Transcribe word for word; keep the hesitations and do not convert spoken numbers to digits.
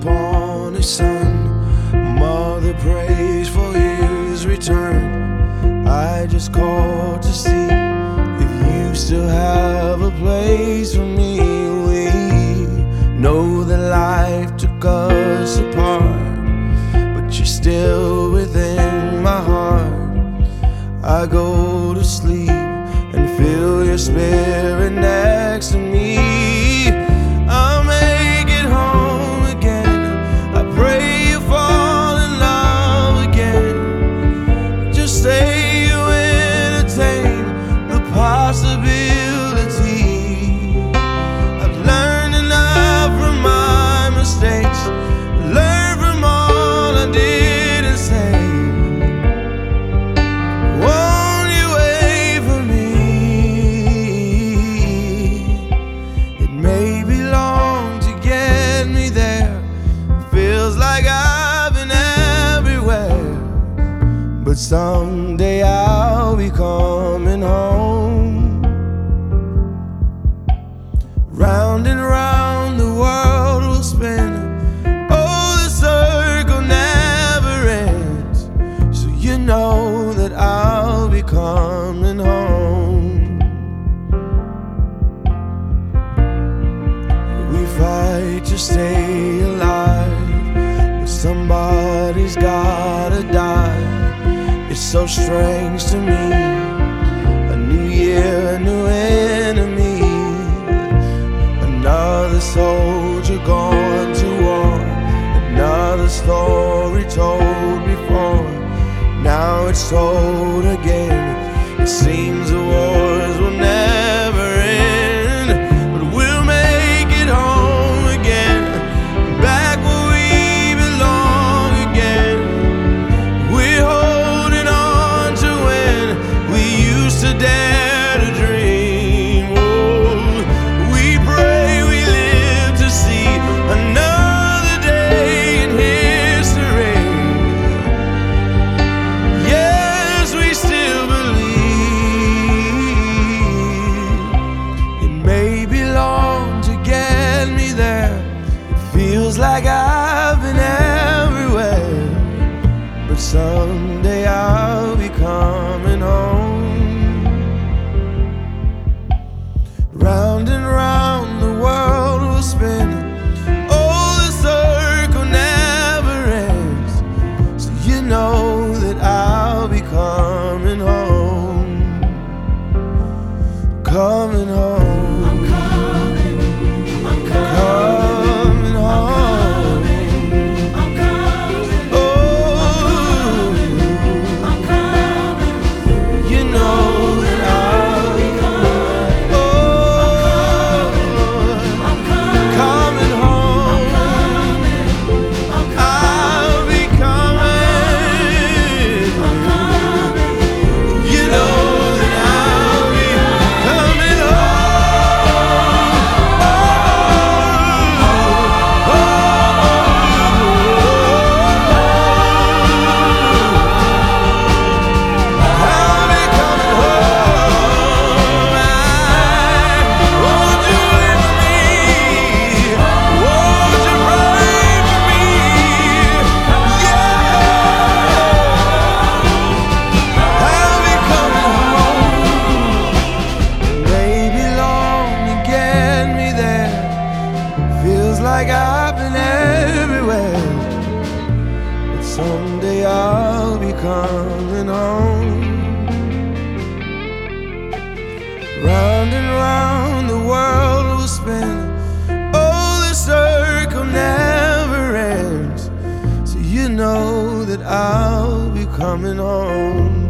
upon his son. Mother prays for his return. I just called to see if you still have a place for me. We know that life took us apart, but you're still within my heart. I go to sleep and feel your spirit next to me. I'll make it home again. I pray you fall in love again. Just say you entertain the possibility. I've learned enough from my mistakes, learned from all I didn't say. Won't you wait for me? It may be long to get me there. Feels like I've been everywhere, but someday I'll be coming home. Round and round the world will spin. Oh, the circle never ends. So you know that I'll be coming home. We fight to stay alive, but somebody's gotta die. It's so strange to me. A new year, a new enemy. Another soldier gone to war. Another story told before. Now it's told again. It seems the wars will never end, but we'll make it home again, back where we belong again. We're holding on to when we used to dare to dream. Oh, we pray we live to see another day in history. Yes, we still believe. It may be long to get me there. It feels like I've been everywhere, but someday I'll be coming home. Round and round the world will spin. Oh, the circle never ends. So you know that I'll be coming home. Coming home. I'm coming, I'm coming, Coming home. I'm coming, Oh, I'm coming, you know that I'll be coming. Oh, I'm coming, coming home. I'm I'll be coming. coming, You know that I'll be coming like I've been everywhere, but someday I'll be coming home. Round and round the world will spin. Oh, the circle never ends. So you know that I'll be coming home.